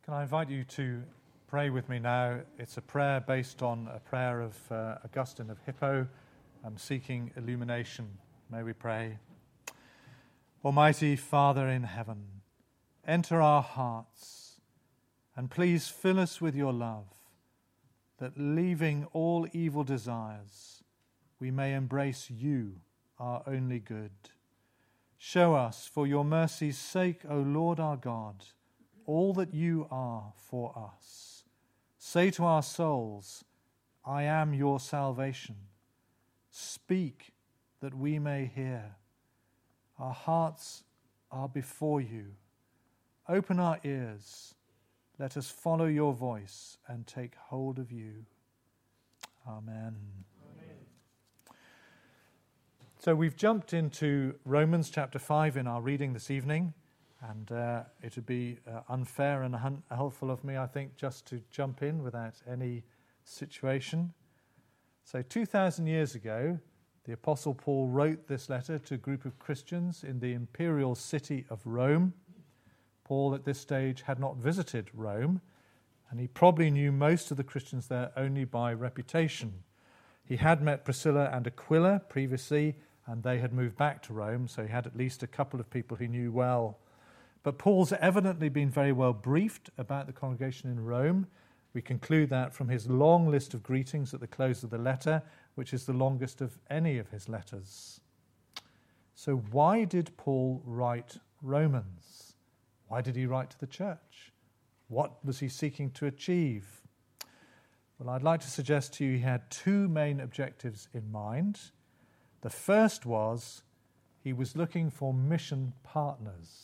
Can I invite you to pray with me now? It's a prayer based on a prayer of Augustine of Hippo, seeking illumination. May we pray. Almighty Father in heaven, enter our hearts and please fill us with your love, that leaving all evil desires, we may embrace you, our only good. Show us, for your mercy's sake, O Lord our God, all that you are for us. Say to our souls, I am your salvation. Speak that we may hear. Our hearts are before you. Open our ears. Let us follow your voice and take hold of you. Amen. So we've jumped into Romans chapter 5 in our reading this evening, and it would be unfair and unhelpful of me, I think, just to jump in without any situation. So 2,000 years ago, the Apostle Paul wrote this letter to a group of Christians in the imperial city of Rome. Paul at this stage had not visited Rome, and he probably knew most of the Christians there only by reputation. He had met Priscilla and Aquila previously, and they had moved back to Rome, so he had at least a couple of people he knew well. But Paul's evidently been very well briefed about the congregation in Rome. We conclude that from his long list of greetings at the close of the letter, which is the longest of any of his letters. So why did Paul write Romans? Why did he write to the church? What was he seeking to achieve? Well, I'd like to suggest to you he had two main objectives in mind. The first was he was looking for mission partners.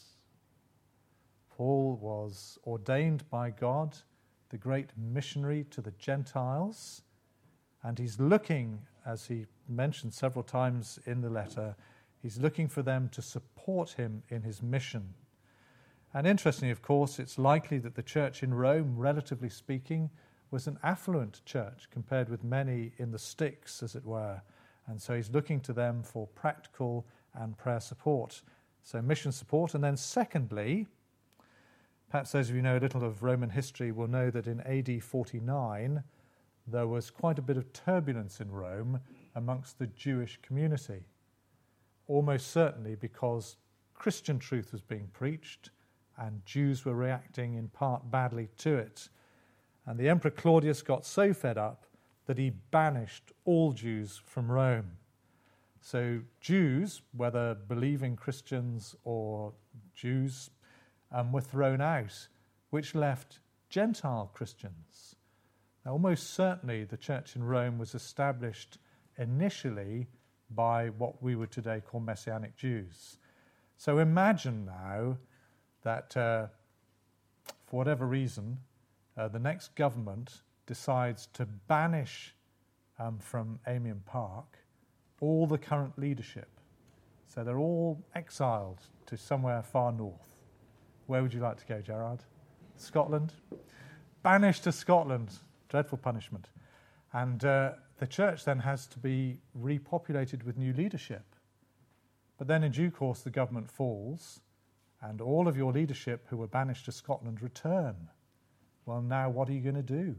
Paul was ordained by God, the great missionary to the Gentiles, and he's looking, as he mentioned several times in the letter, he's looking for them to support him in his mission. And interestingly, of course, it's likely that the church in Rome, relatively speaking, was an affluent church compared with many in the sticks, as it were. And so he's looking to them for practical and prayer support. So mission support. And then secondly, perhaps those of you who know a little of Roman history will know that in AD 49, there was quite a bit of turbulence in Rome amongst the Jewish community. Almost certainly because Christian truth was being preached and Jews were reacting in part badly to it. And the Emperor Claudius got so fed up that he banished all Jews from Rome. So Jews, whether believing Christians or Jews, were thrown out, which left Gentile Christians. Now, almost certainly the church in Rome was established initially by what we would today call Messianic Jews. So imagine now that, for whatever reason, the next government decides to banish from Amiens Park all the current leadership. So they're all exiled to somewhere far north. Where would you like to go, Gerard? Scotland? Banished to Scotland. Dreadful punishment. And the church then has to be repopulated with new leadership. But then in due course the government falls and all of your leadership who were banished to Scotland return. Well, now what are you going to do?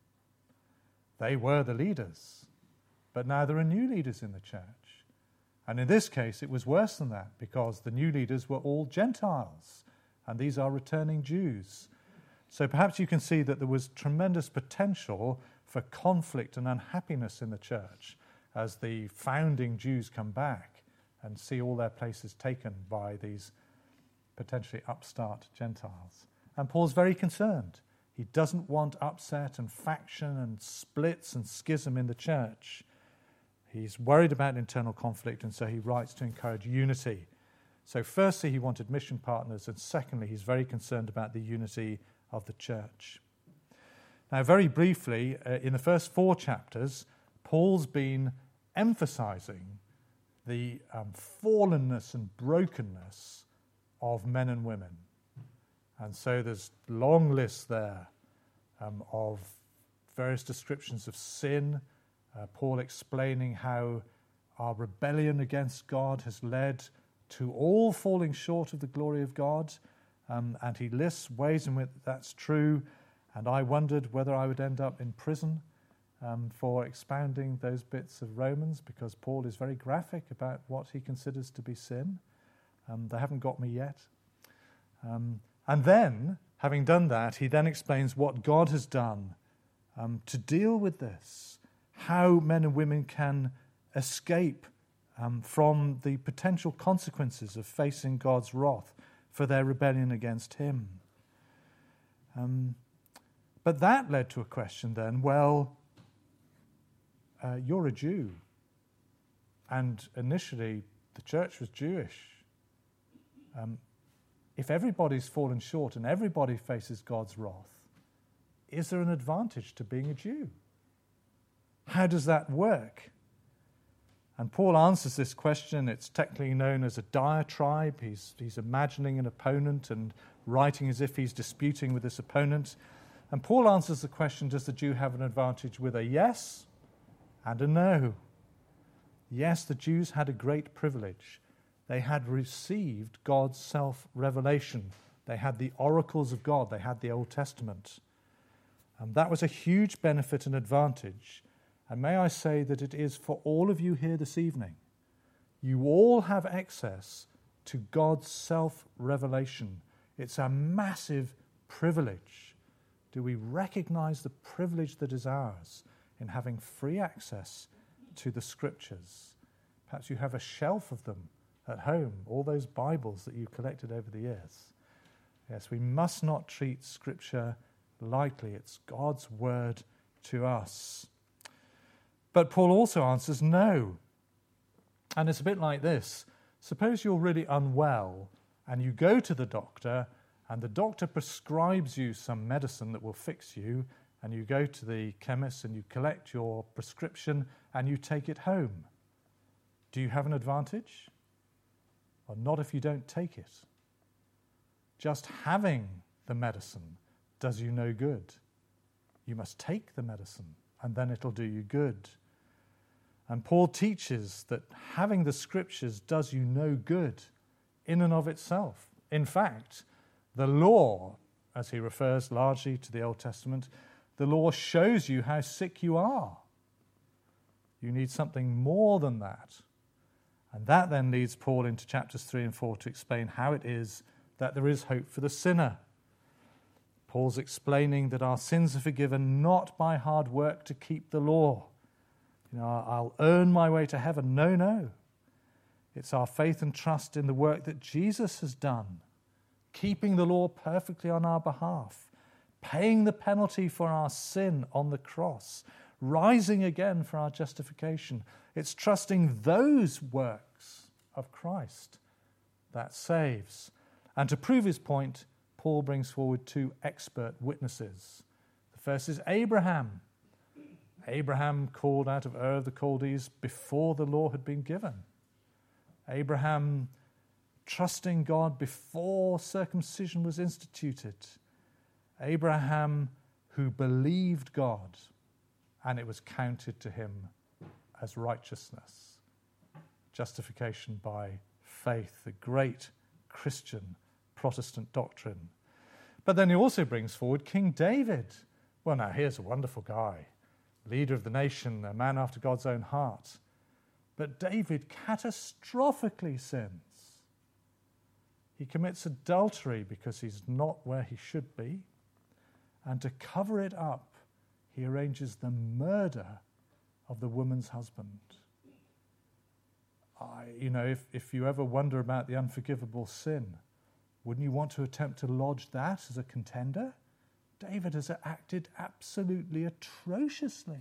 They were the leaders, but now there are new leaders in the church. And in this case, it was worse than that because the new leaders were all Gentiles, and these are returning Jews. So perhaps you can see that there was tremendous potential for conflict and unhappiness in the church as the founding Jews come back and see all their places taken by these potentially upstart Gentiles. And Paul's very concerned. He doesn't want upset and faction and splits and schism in the church. He's worried about internal conflict, and so he writes to encourage unity. So firstly, he wanted mission partners, and secondly, he's very concerned about the unity of the church. Now, very briefly, in the first 4 chapters, Paul's been emphasizing the fallenness and brokenness of men and women. And so there's long lists there of various descriptions of sin, Paul explaining how our rebellion against God has led to all falling short of the glory of God, and he lists ways in which that's true, and I wondered whether I would end up in prison for expounding those bits of Romans, because Paul is very graphic about what he considers to be sin. They haven't got me yet. And then, having done that, he then explains what God has done to deal with this, how men and women can escape from the potential consequences of facing God's wrath for their rebellion against him. But that led to a question then, well, you're a Jew, and initially the church was Jewish. If everybody's fallen short and everybody faces God's wrath, is there an advantage to being a Jew? How does that work? And Paul answers this question. It's technically known as a diatribe. He's imagining an opponent and writing as if he's disputing with this opponent. And Paul answers the question, does the Jew have an advantage, with a yes and a no? Yes, the Jews had a great privilege. They had received God's self-revelation. They had the oracles of God. They had the Old Testament. And that was a huge benefit and advantage. And may I say that it is for all of you here this evening. You all have access to God's self-revelation. It's a massive privilege. Do we recognize the privilege that is ours in having free access to the Scriptures? Perhaps you have a shelf of them at home, all those Bibles that you collected over the years. Yes, we must not treat Scripture lightly. It's God's word to us. But Paul also answers no. And it's a bit like this. Suppose you're really unwell and you go to the doctor and the doctor prescribes you some medicine that will fix you, and you go to the chemist and you collect your prescription and you take it home. Do you have an advantage? Well, not if you don't take it. Just having the medicine does you no good. You must take the medicine, and then it'll do you good. And Paul teaches that having the Scriptures does you no good in and of itself. In fact, the law, as he refers largely to the Old Testament, the law shows you how sick you are. You need something more than that. And that then leads Paul into chapters 3 and 4 to explain how it is that there is hope for the sinner. Paul's explaining that our sins are forgiven not by hard work to keep the law. I'll earn my way to heaven. No. It's our faith and trust in the work that Jesus has done, keeping the law perfectly on our behalf, paying the penalty for our sin on the cross, rising again for our justification. It's trusting those works of Christ that saves. And to prove his point, Paul brings forward two expert witnesses. The first is Abraham. Abraham called out of Ur of the Chaldees before the law had been given. Abraham trusting God before circumcision was instituted. Abraham who believed God, and it was counted to him as righteousness. Justification by faith, the great Christian Protestant doctrine. But then he also brings forward King David. Well, now, here's a wonderful guy, leader of the nation, a man after God's own heart. But David catastrophically sins. He commits adultery because he's not where he should be. And to cover it up, he arranges the murder of the woman's husband. If you ever wonder about the unforgivable sin, wouldn't you want to attempt to lodge that as a contender? David has acted absolutely atrociously.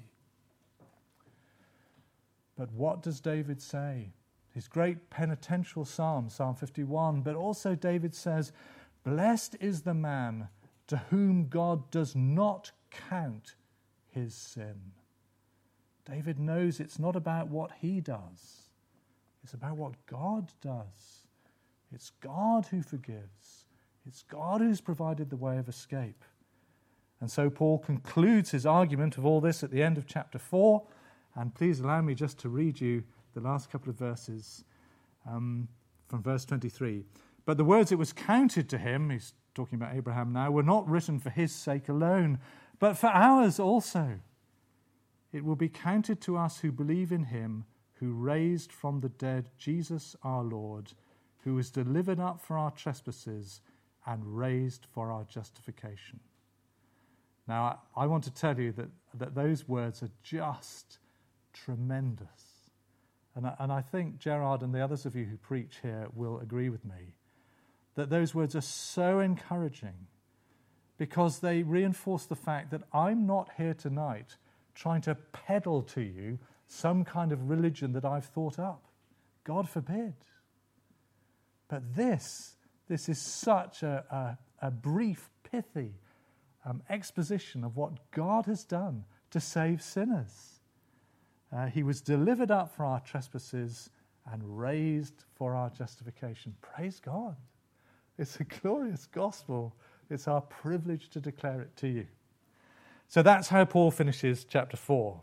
But what does David say? His great penitential psalm, Psalm 51, but also David says, "Blessed is the man to whom God does not count his sin." David knows it's not about what he does. It's about what God does. It's God who forgives. It's God who's provided the way of escape. And so Paul concludes his argument of all this at the end of chapter 4. And please allow me just to read you the last couple of verses from verse 23. But the words "it was counted to him," he's talking about Abraham now, were not written for his sake alone, but for ours also. It will be counted to us who believe in him who raised from the dead Jesus our Lord, who was delivered up for our trespasses and raised for our justification. Now, I want to tell you that those words are just tremendous. And I think Gerard and the others of you who preach here will agree with me that those words are so encouraging because they reinforce the fact that I'm not here tonight trying to peddle to you some kind of religion that I've thought up. God forbid. But this is such a brief, pithy exposition of what God has done to save sinners. He was delivered up for our trespasses and raised for our justification. Praise God. It's a glorious gospel. It's our privilege to declare it to you. So that's how Paul finishes chapter 4.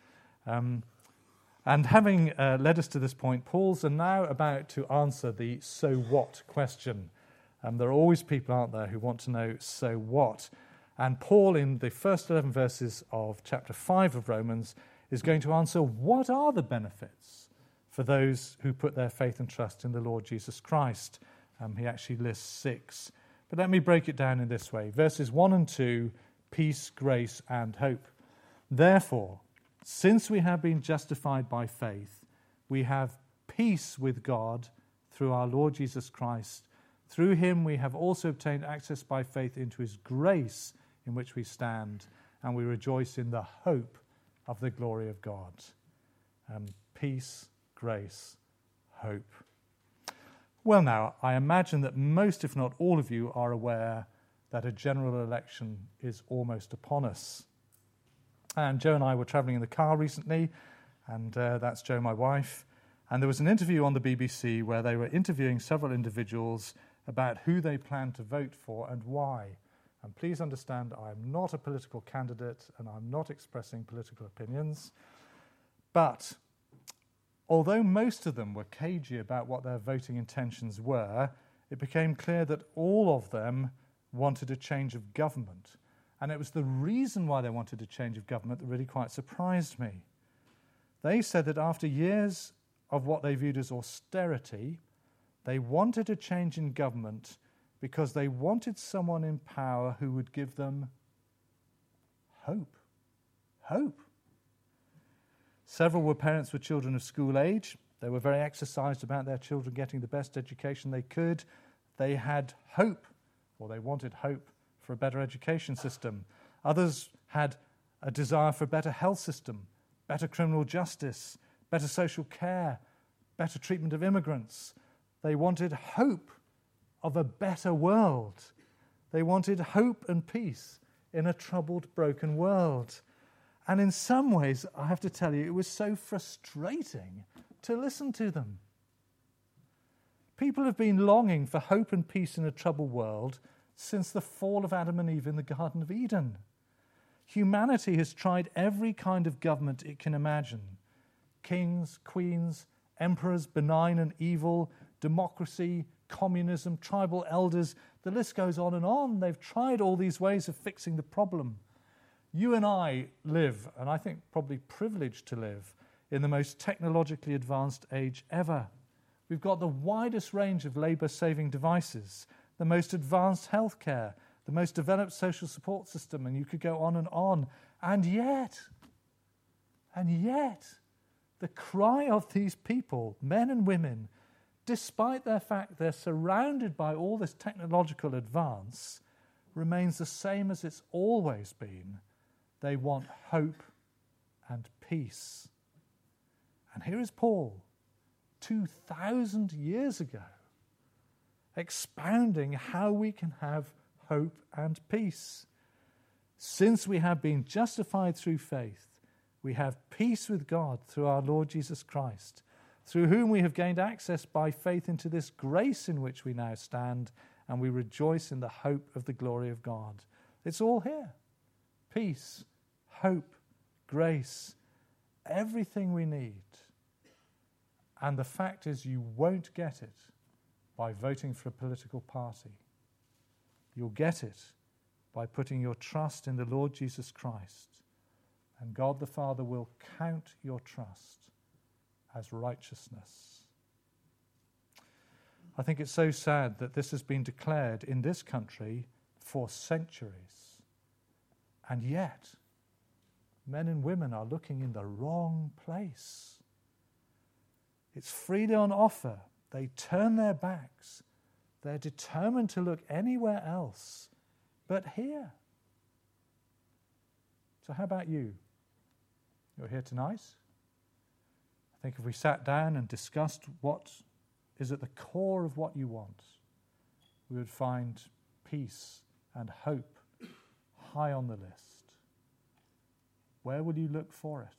And having led us to this point, Paul's now about to answer the so what question. There are always people, aren't there, who want to know so what. And Paul, in the first 11 verses of chapter 5 of Romans, is going to answer what are the benefits for those who put their faith and trust in the Lord Jesus Christ. He actually lists 6. But let me break it down in this way. Verses 1 and 2, peace, grace, and hope. Therefore, since we have been justified by faith, we have peace with God through our Lord Jesus Christ. Through him we have also obtained access by faith into his grace in which we stand, and we rejoice in the hope of the glory of God. Peace, grace, hope. Well now, I imagine that most, if not all of you, are aware that a general election is almost upon us. And Joe and I were travelling in the car recently, and that's Joe, my wife, and there was an interview on the BBC where they were interviewing several individuals about who they plan to vote for and why. And please understand, I'm not a political candidate and I'm not expressing political opinions. But although most of them were cagey about what their voting intentions were, it became clear that all of them wanted a change of government. And it was the reason why they wanted a change of government that really quite surprised me. They said that after years of what they viewed as austerity, they wanted a change in government because they wanted someone in power who would give them hope. Hope. Several were parents with children of school age. They were very exercised about their children getting the best education they could. They had hope, or they wanted hope, for a better education system. Others had a desire for a better health system, better criminal justice, better social care, better treatment of immigrants. They wanted hope of a better world. They wanted hope and peace in a troubled, broken world. And in some ways, I have to tell you, it was so frustrating to listen to them. People have been longing for hope and peace in a troubled world since the fall of Adam and Eve in the Garden of Eden. Humanity has tried every kind of government it can imagine. Kings, queens, emperors, benign and evil, democracy, communism, tribal elders, the list goes on and on. They've tried all these ways of fixing the problem. You and I live, and I think probably privileged to live, in the most technologically advanced age ever. We've got the widest range of labour-saving devices, the most advanced healthcare, the most developed social support system, and you could go on and on. And yet, the cry of these people, men and women, despite the fact they're surrounded by all this technological advance, remains the same as it's always been. They want hope and peace. And here is Paul, 2,000 years ago, expounding how we can have hope and peace. Since we have been justified through faith, we have peace with God through our Lord Jesus Christ, through whom we have gained access by faith into this grace in which we now stand, and we rejoice in the hope of the glory of God. It's all here. Peace, hope, grace, everything we need. And the fact is, you won't get it by voting for a political party. You'll get it by putting your trust in the Lord Jesus Christ, and God the Father will count your trust as righteousness. I think it's so sad that this has been declared in this country for centuries, and yet men and women are looking in the wrong place. It's freely on offer. They turn their backs. They're determined to look anywhere else but here. So how about you? You're here tonight. I think if we sat down and discussed what is at the core of what you want, we would find peace and hope high on the list. Where will you look for it?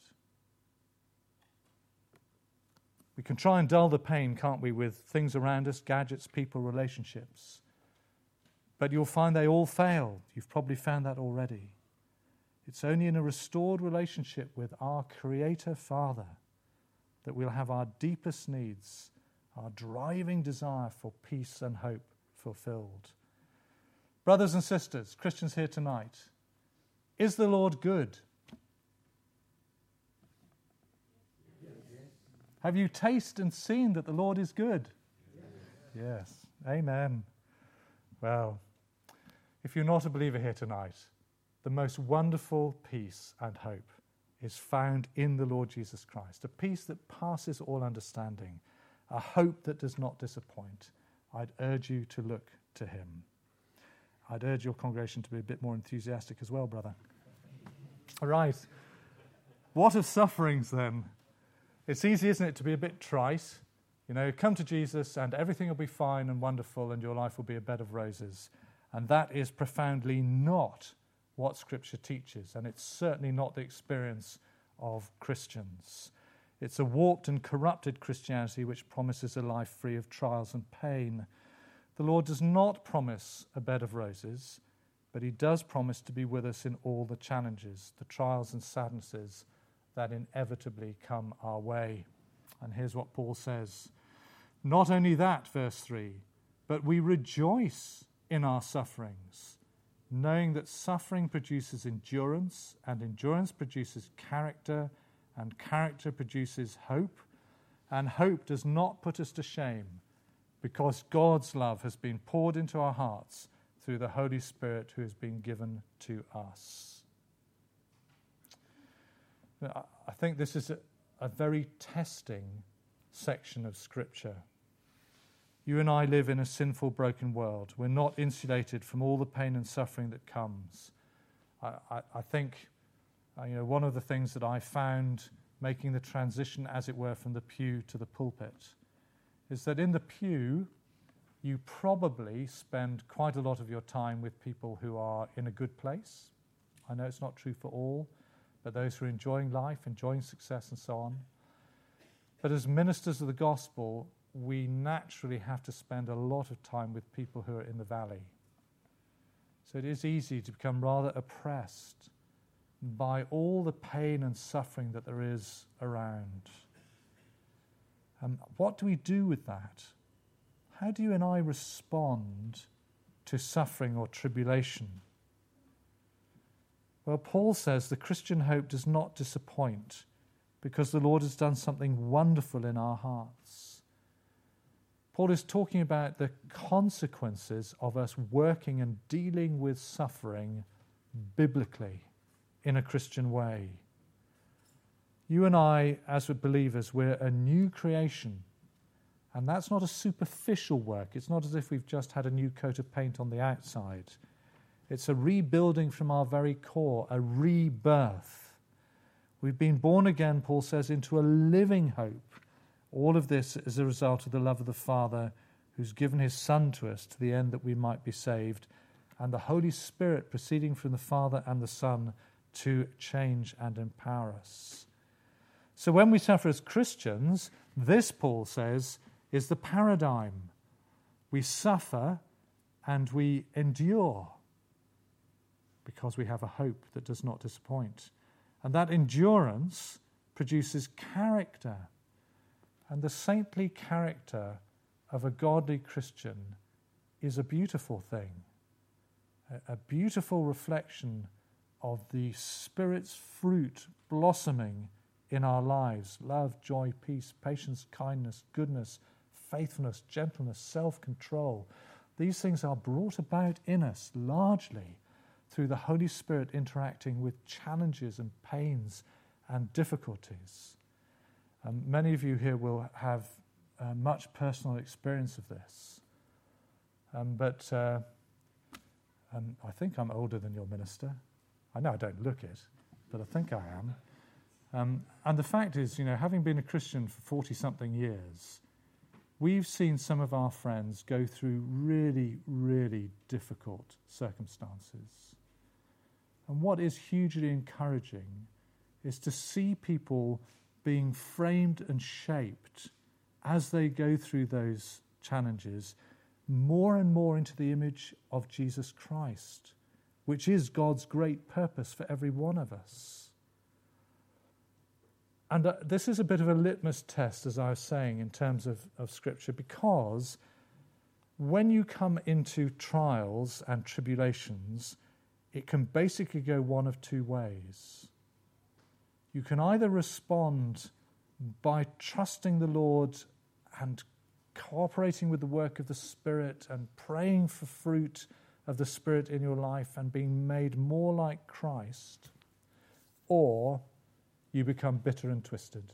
We can try and dull the pain, can't we, with things around us, gadgets, people, relationships. But you'll find they all fail. You've probably found that already. It's only in a restored relationship with our Creator Father that we'll have our deepest needs, our driving desire for peace and hope fulfilled. Brothers and sisters, Christians here tonight, is the Lord good? Have you tasted and seen that the Lord is good? Yes. Amen. Well, if you're not a believer here tonight, the most wonderful peace and hope is found in the Lord Jesus Christ, a peace that passes all understanding, a hope that does not disappoint. I'd urge you to look to him. I'd urge your congregation to be a bit more enthusiastic as well, brother. All right. What of sufferings then? It's easy, isn't it, to be a bit trite. You know, come to Jesus and everything will be fine and wonderful and your life will be a bed of roses. And that is profoundly not what Scripture teaches, and it's certainly not the experience of Christians. It's a warped and corrupted Christianity which promises a life free of trials and pain. The Lord does not promise a bed of roses, but he does promise to be with us in all the challenges, the trials and sadnesses that inevitably come our way. And here's what Paul says. Not only that, verse 3, but we rejoice in our sufferings, knowing that suffering produces endurance, and endurance produces character, and character produces hope, and hope does not put us to shame, because God's love has been poured into our hearts through the Holy Spirit who has been given to us. I think this is a very testing section of Scripture. You and I live in a sinful, broken world. We're not insulated from all the pain and suffering that comes. I think one of the things that I found making the transition, as it were, from the pew to the pulpit is that in the pew, you probably spend quite a lot of your time with people who are in a good place. I know it's not true for all, but those who are enjoying life, enjoying success and so on. But as ministers of the gospel, we naturally have to spend a lot of time with people who are in the valley. So it is easy to become rather oppressed by all the pain and suffering that there is around. And what do we do with that? How do you and I respond to suffering or tribulation? Well, Paul says the Christian hope does not disappoint because the Lord has done something wonderful in our hearts. Paul is talking about the consequences of us working and dealing with suffering biblically in a Christian way. You and I, as believers, we're a new creation. And that's not a superficial work. It's not as if we've just had a new coat of paint on the outside. It's a rebuilding from our very core, a rebirth. We've been born again, Paul says, into a living hope. All of this is a result of the love of the Father who's given his Son to us to the end that we might be saved, and the Holy Spirit proceeding from the Father and the Son to change and empower us. So when we suffer as Christians, this, Paul says, is the paradigm. We suffer and we endure because we have a hope that does not disappoint. And that endurance produces character. And the saintly character of a godly Christian is a beautiful thing. a beautiful reflection of the Spirit's fruit blossoming in our lives: love, joy, peace, patience, kindness, goodness, faithfulness, gentleness, self-control. These things are brought about in us largely through the Holy Spirit interacting with challenges and pains and difficulties. Many of you here will have much personal experience of this. But I think I'm older than your minister. I know I don't look it, but I think I am. And the fact is, having been a Christian for 40-something years, we've seen some of our friends go through really, really difficult circumstances. And what is hugely encouraging is to see people being framed and shaped as they go through those challenges more and more into the image of Jesus Christ, which is God's great purpose for every one of us. And this is a bit of a litmus test, as I was saying, in terms of Scripture, because when you come into trials and tribulations, it can basically go one of two ways. You can either respond by trusting the Lord and cooperating with the work of the Spirit and praying for fruit of the Spirit in your life and being made more like Christ, or you become bitter and twisted.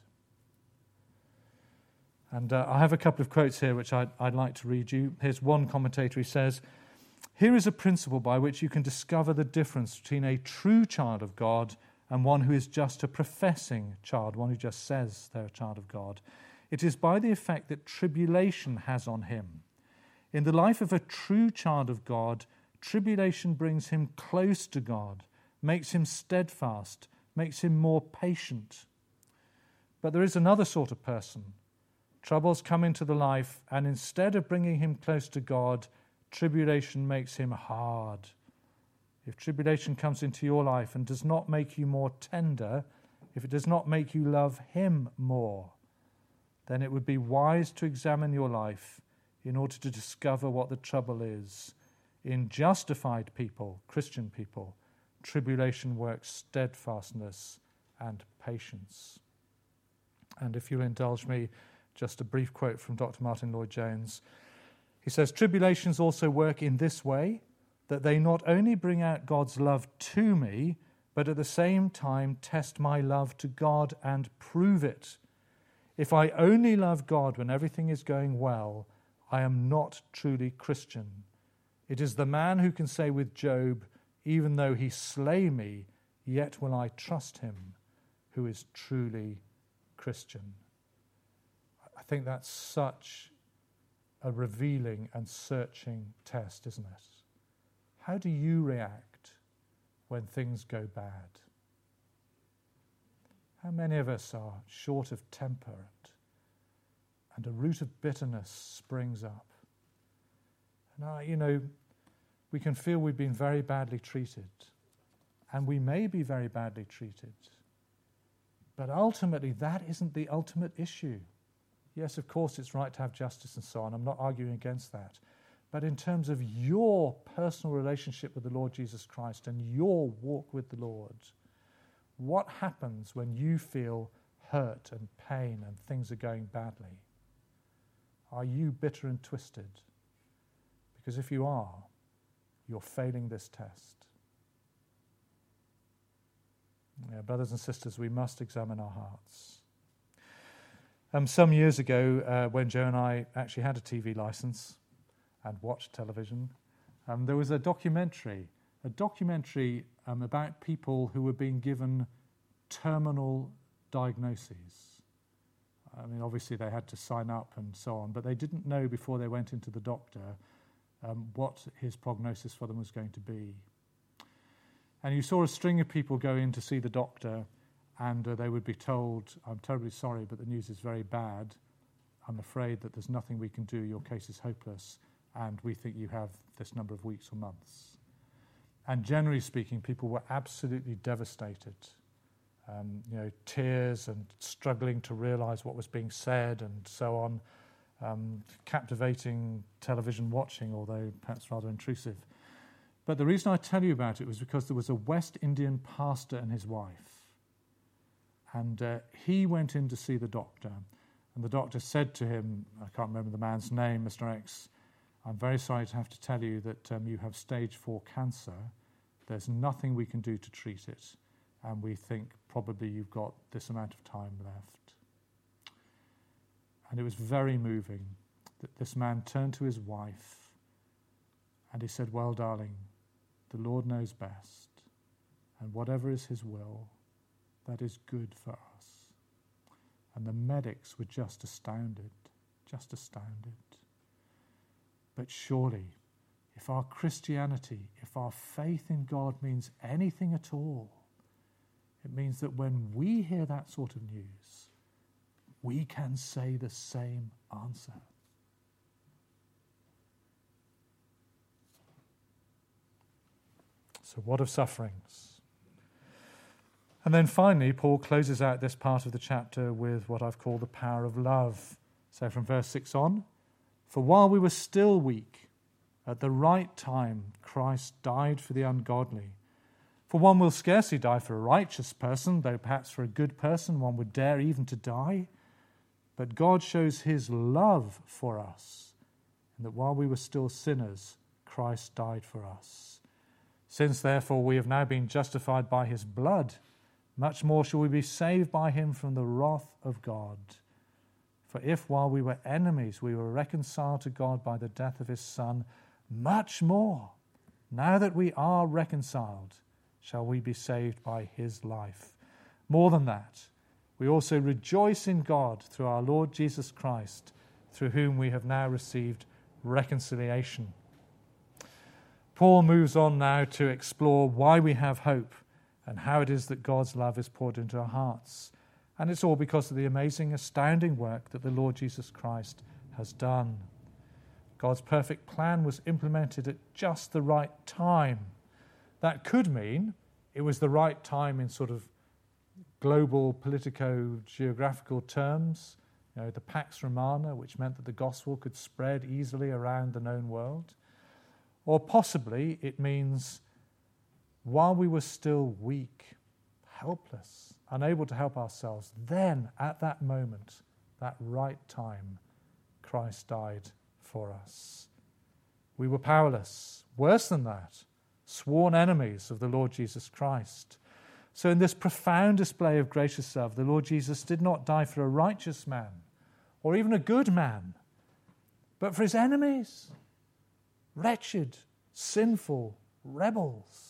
And I have a couple of quotes here which I'd like to read you. Here's one commentator. He says, "Here is a principle by which you can discover the difference between a true child of God and one who is just a professing child, one who just says they're a child of God. It is by the effect that tribulation has on him. In the life of a true child of God, tribulation brings him close to God, makes him steadfast, makes him more patient. But there is another sort of person. Troubles come into the life, and instead of bringing him close to God, tribulation makes him hard. If tribulation comes into your life and does not make you more tender, if it does not make you love him more, then it would be wise to examine your life in order to discover what the trouble is. In justified people, Christian people, tribulation works steadfastness and patience." And if you'll indulge me, just a brief quote from Dr. Martin Lloyd-Jones. He says, "Tribulations also work in this way, that they not only bring out God's love to me, but at the same time test my love to God and prove it. If I only love God when everything is going well, I am not truly Christian. It is the man who can say with Job, 'Even though he slay me, yet will I trust him,' who is truly Christian." I think that's such a revealing and searching test, isn't it? How do you react when things go bad? How many of us are short of temper and a root of bitterness springs up? And we can feel we've been very badly treated, and we may be very badly treated, but ultimately that isn't the ultimate issue. Yes, of course it's right to have justice and so on. I'm not arguing against that. But in terms of your personal relationship with the Lord Jesus Christ and your walk with the Lord, what happens when you feel hurt and pain and things are going badly? Are you bitter and twisted? Because if you are, you're failing this test. Yeah, brothers and sisters, we must examine our hearts. Some years ago, when Joe and I actually had a TV license and watched television, there was a documentary about people who were being given terminal diagnoses. I mean, obviously they had to sign up and so on, but they didn't know before they went into the doctor what his prognosis for them was going to be. And you saw a string of people go in to see the doctor, and they would be told, "I'm terribly sorry, but the news is very bad. I'm afraid that there's nothing we can do. Your case is hopeless, and we think you have this number of weeks or months." And generally speaking, people were absolutely devastated. Tears and struggling to realize what was being said and so on. Captivating television watching, although perhaps rather intrusive. But the reason I tell you about it was because there was a West Indian pastor and his wife. And he went in to see the doctor. And the doctor said to him, I can't remember the man's name, Mr. X, I'm very sorry to have to tell you that you have stage 4 cancer. There's nothing we can do to treat it. And we think probably you've got this amount of time left. And it was very moving that this man turned to his wife and he said, well, darling, the Lord knows best. And whatever is his will, that is good for us. And the medics were just astounded. But surely, if our Christianity, if our faith in God means anything at all, it means that when we hear that sort of news, we can say the same answer. So what of sufferings? And then finally, Paul closes out this part of the chapter with what I've called the power of love. So from verse 6 on, for while we were still weak, at the right time Christ died for the ungodly. For one will scarcely die for a righteous person, though perhaps for a good person one would dare even to die. But God shows his love for us, and that while we were still sinners, Christ died for us. Since therefore we have now been justified by his blood, much more shall we be saved by him from the wrath of God. For if while we were enemies we were reconciled to God by the death of his Son, much more, now that we are reconciled, shall we be saved by his life. More than that, we also rejoice in God through our Lord Jesus Christ, through whom we have now received reconciliation. Paul moves on now to explore why we have hope and how it is that God's love is poured into our hearts. And it's all because of the amazing, astounding work that the Lord Jesus Christ has done. God's perfect plan was implemented at just the right time. That could mean it was the right time in sort of global politico-geographical terms, the Pax Romana, which meant that the gospel could spread easily around the known world. Or possibly it means while we were still weak, helpless, unable to help ourselves, then at that moment, that right time, Christ died for us. We were powerless. Worse than that, sworn enemies of the Lord Jesus Christ. So in this profound display of gracious love, the Lord Jesus did not die for a righteous man or even a good man, but for his enemies, wretched, sinful rebels.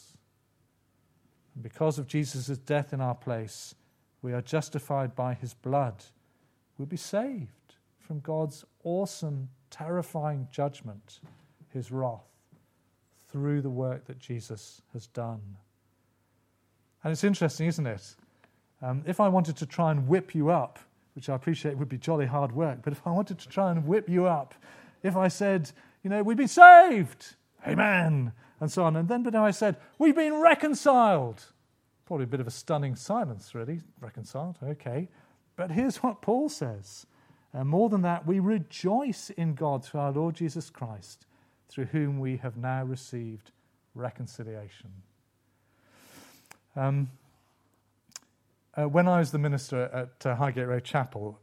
And because of Jesus' death in our place, we are justified by his blood. We'll be saved from God's awesome, terrifying judgment, his wrath, through the work that Jesus has done. And it's interesting, isn't it? If I wanted to try and whip you up, which I appreciate would be jolly hard work, but if I wanted to try and whip you up, if I said, we've been saved, amen, and so on, and then but now I said, we've been reconciled. Probably a bit of a stunning silence, really. Reconciled, okay. But here's what Paul says. More than that, we rejoice in God through our Lord Jesus Christ, through whom we have now received reconciliation. When I was the minister at Highgate Road Chapel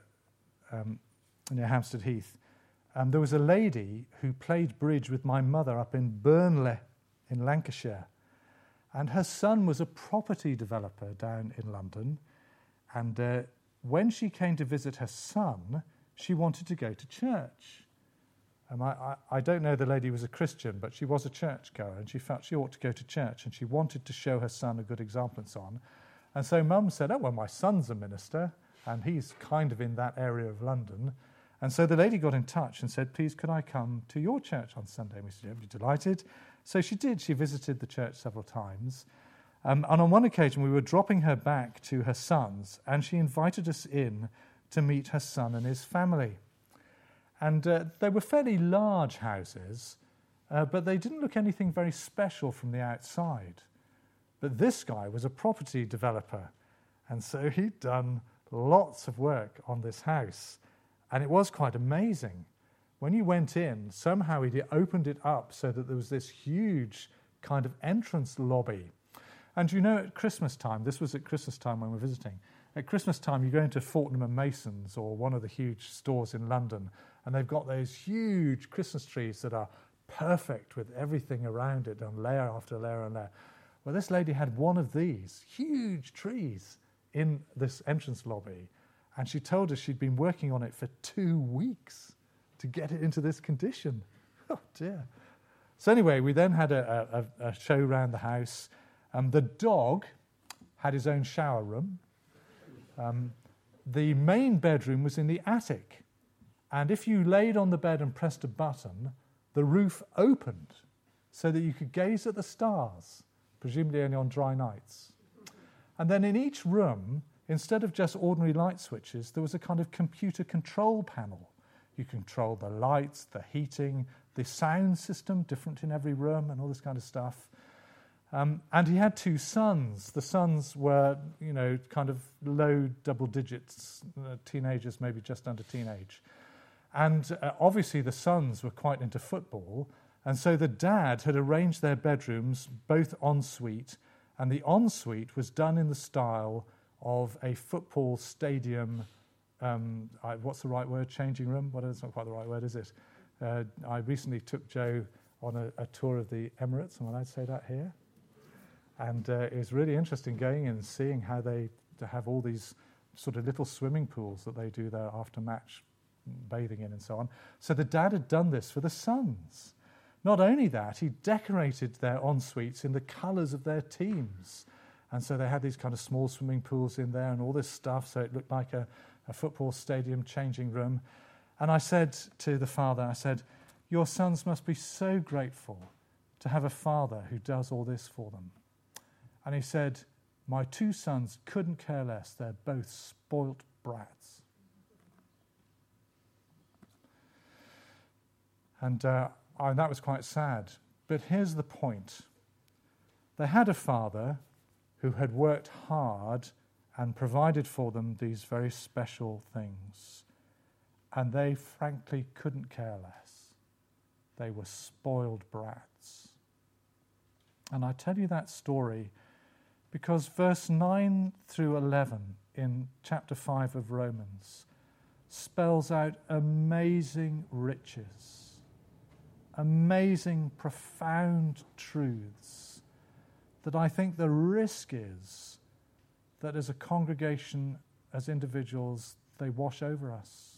near Hampstead Heath, there was a lady who played bridge with my mother up in Burnley in Lancashire. And her son was a property developer down in London. And when she came to visit her son, she wanted to go to church. I don't know the lady was a Christian, but she was a churchgoer, and she felt she ought to go to church, and she wanted to show her son a good example and so on. And so Mum said, my son's a minister, and he's kind of in that area of London. And so the lady got in touch and said, please, could I come to your church on Sunday? And we said, you'd be delighted. So she did. She visited the church several times. And on one occasion, we were dropping her back to her son's, and she invited us in to meet her son and his family. And they were fairly large houses, but they didn't look anything very special from the outside. But this guy was a property developer, and so he'd done lots of work on this house. And it was quite amazing. When you went in, somehow he opened it up so that there was this huge kind of entrance lobby. And you know, at Christmas time, this was at Christmas time when we were visiting, at Christmas time you go into Fortnum and Mason's or one of the huge stores in London, and they've got those huge Christmas trees that are perfect with everything around it on layer after layer and layer. Well, this lady had one of these huge trees in this entrance lobby, and she told us she'd been working on it for 2 weeks to get it into this condition. Oh, dear. So anyway, we then had a show around the house. The dog had his own shower room. The main bedroom was in the attic. And if you laid on the bed and pressed a button, the roof opened so that you could gaze at the stars, presumably only on dry nights. And then in each room, instead of just ordinary light switches, there was a kind of computer control panel. You control the lights, the heating, the sound system, different in every room, and all this kind of stuff. And he had 2 sons. The sons were, kind of low double digits, teenagers, maybe just under teenage. And obviously the sons were quite into football, and so the dad had arranged their bedrooms both ensuite, and the ensuite was done in the style of a football stadium. What's the right word? Changing room? Well, it's not quite the right word, is it? I recently took Joe on a tour of the Emirates. Am I allowed to say that here? And it was really interesting going in and seeing how they have all these sort of little swimming pools that they do their after-match bathing in and so on. So the dad had done this for the sons. Not only that, he decorated their en-suites in the colours of their teams. And so they had these kind of small swimming pools in there and all this stuff, so it looked like a football stadium changing room. And I said to the father, I said, your sons must be so grateful to have a father who does all this for them. And he said, my 2 sons couldn't care less. They're both spoilt brats. And that was quite sad. But here's the point. They had a father who had worked hard and provided for them these very special things. And they frankly couldn't care less. They were spoiled brats. And I tell you that story because verse 9 through 11 in chapter 5 of Romans spells out amazing riches, amazing, profound truths that I think the risk is that as a congregation, as individuals, they wash over us.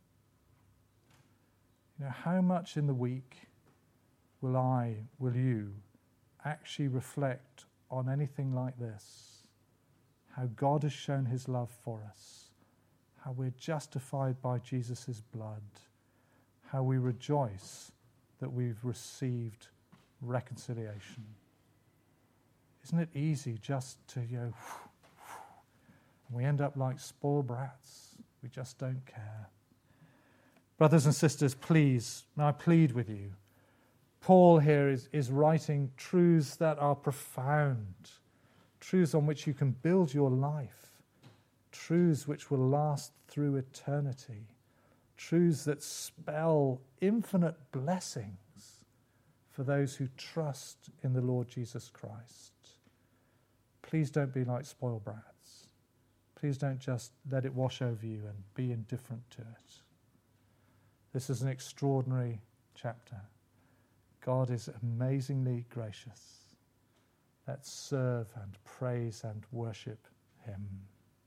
How much in the week will you actually reflect on anything like this? How God has shown his love for us, how we're justified by Jesus' blood, how we rejoice that we've received reconciliation. Isn't it easy just to go, we end up like spoiled brats. We just don't care. Brothers and sisters, please, I plead with you. Paul here is writing truths that are profound, truths on which you can build your life, truths which will last through eternity, truths that spell infinite blessings for those who trust in the Lord Jesus Christ. Please don't be like spoiled brats. Please don't just let it wash over you and be indifferent to it. This is an extraordinary chapter. God is amazingly gracious. Let's serve and praise and worship him.